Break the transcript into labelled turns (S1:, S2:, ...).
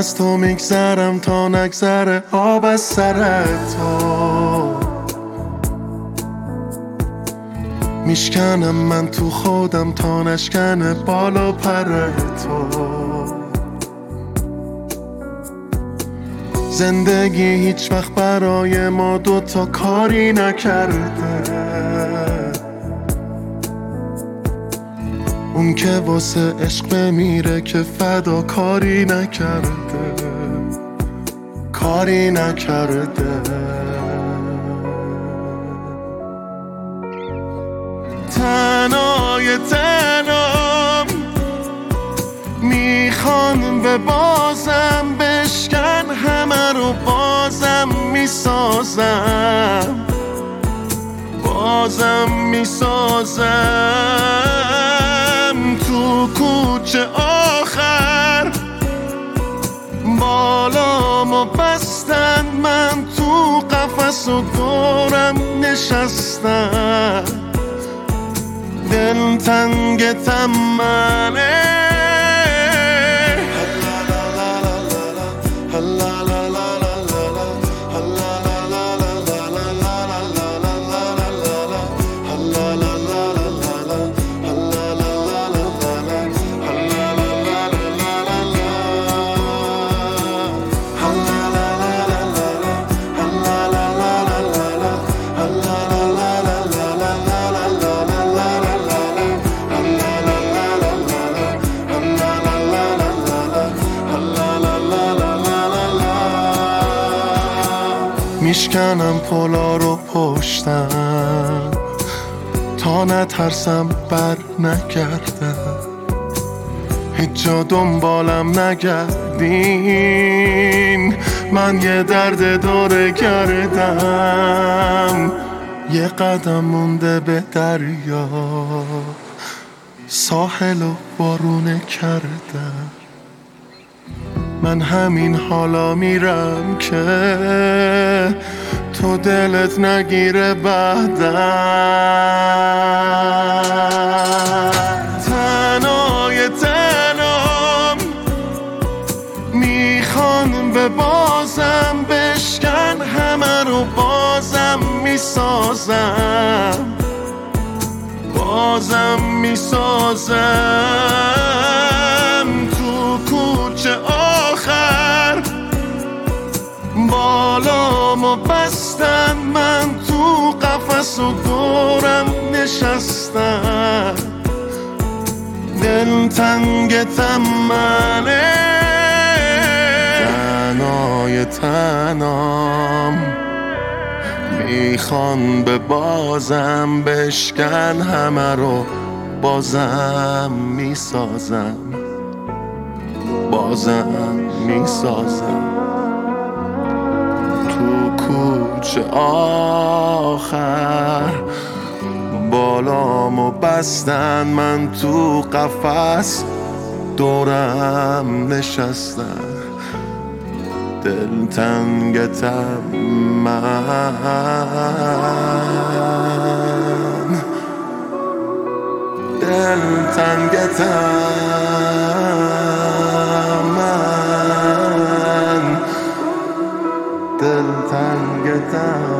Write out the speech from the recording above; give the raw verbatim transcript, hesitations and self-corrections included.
S1: از تو میگذرم تا نگذره آب از سر تو. میشکنم من تو خودم تا نشکنه بالا پر تو. زندگی هیچ وقت برای ما دوتا کاری نکرده. اون که واسه عشق بمیره که فدا کاری نکرده، کاری نکرده. تنهای تنام میخوان به بازم بشکن همه رو بازم میسازم، بازم میسازم. تو کوچه آخر بالامو بستن، من تو قفس و دورم نشستن. دل تنگتم منه، میشکنم پلا رو پشتم تا نترسم بر نگردم. هیچ جا دنبالم نگردین، من یه درد دور گردم. یه قدم مونده به دریا، ساحل و بارونه کردم. من همین حالا میرم که تو دلت نگیره بعدم. تنهای تنام میخوان به بازم بشکن همه رو بازم میسازم، بازم میسازم. تو کوچه آخر بالامو بستن، من تو قفس و دورم نشستن. دل تنگتم منه، تنهای تنام میخوان به بازم بشکن همه رو بازم میسازم، بازم میسازم. تو کوچه آخر بالامو بستن، من تو قفس دورم نشستن. دل تنگتم من، دل تنگتم من، دل تنگتم.